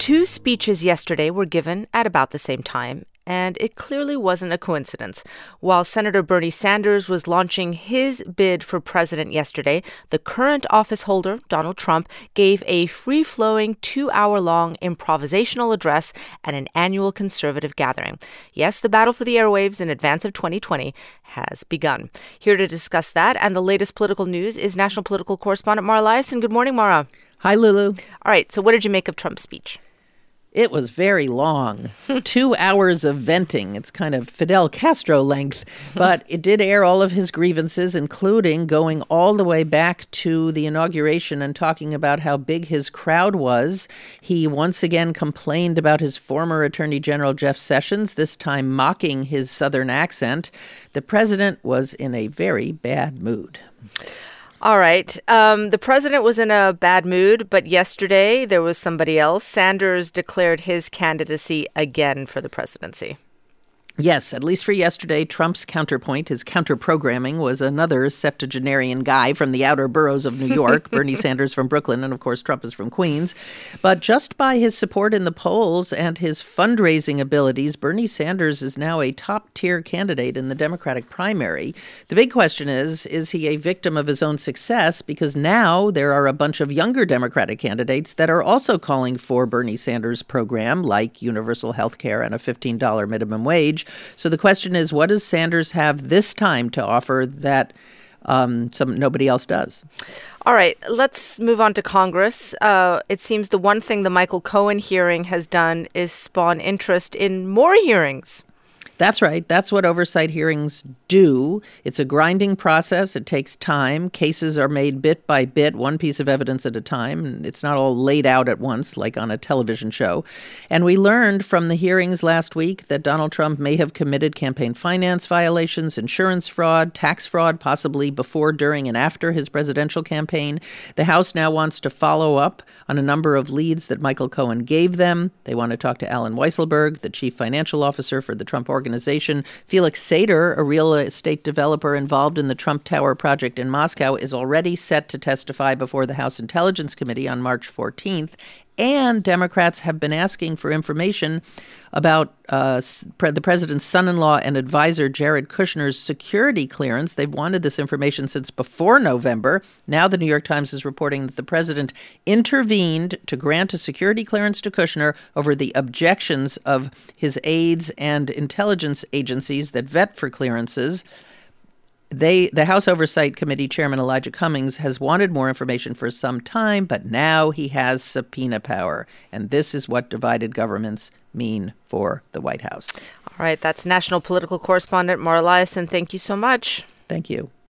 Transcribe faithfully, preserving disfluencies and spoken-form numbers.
Two speeches yesterday were given at about the same time, and it clearly wasn't a coincidence. While Senator Bernie Sanders was launching his bid for president yesterday, the current office holder, Donald Trump, gave a free-flowing two-hour-long improvisational address at an annual conservative gathering. Yes, the battle for the airwaves in advance of twenty twenty has begun. Here to discuss that and the latest political news is national political correspondent Mara Liasson. Good morning, Mara. Hi, Lulu. All right, so what did you make of Trump's speech? It was very long. Two hours of venting. It's kind of Fidel Castro length. But it did air all of his grievances, including going all the way back to the inauguration and talking about how big his crowd was. He once again complained about his former Attorney General Jeff Sessions, this time mocking his Southern accent. The president was in a very bad mood. All right. Um, the president was in a bad mood, but yesterday there was somebody else. Sanders declared his candidacy again for the presidency. Yes, at least for yesterday, Trump's counterpoint, his counter-programming, was another septuagenarian guy from the outer boroughs of New York, Bernie Sanders from Brooklyn, and of course Trump is from Queens. But just by his support in the polls and his fundraising abilities, Bernie Sanders is now a top-tier candidate in the Democratic primary. The big question is, is he a victim of his own success? Because now there are a bunch of younger Democratic candidates that are also calling for Bernie Sanders' program, like universal health care and a fifteen dollars minimum wage. So the question is, what does Sanders have this time to offer that um, some nobody else does? All right, let's move on to Congress. Uh, it seems the one thing the Michael Cohen hearing has done is spawn interest in more hearings. That's right. That's what oversight hearings do. It's a grinding process. It takes time. Cases are made bit by bit, one piece of evidence at a time. It's not all laid out at once, like on a television show. And we learned from the hearings last week that Donald Trump may have committed campaign finance violations, insurance fraud, tax fraud, possibly before, during, and after his presidential campaign. The House now wants to follow up on a number of leads that Michael Cohen gave them. They want to talk to Alan Weisselberg, the chief financial officer for the Trump Organization. Organization. Felix Sater, a real estate developer involved in the Trump Tower project in Moscow, is already set to testify before the House Intelligence Committee on March fourteenth. And Democrats have been asking for information about uh, the president's son-in-law and advisor, Jared Kushner's security clearance. They've wanted this information since before November. Now the New York Times is reporting that the president intervened to grant a security clearance to Kushner over the objections of his aides and intelligence agencies that vet for clearances. They, the House Oversight Committee Chairman Elijah Cummings has wanted more information for some time, but now he has subpoena power. And this is what divided governments mean for the White House. All right, that's national political correspondent Mara Liasson. Thank you so much. Thank you.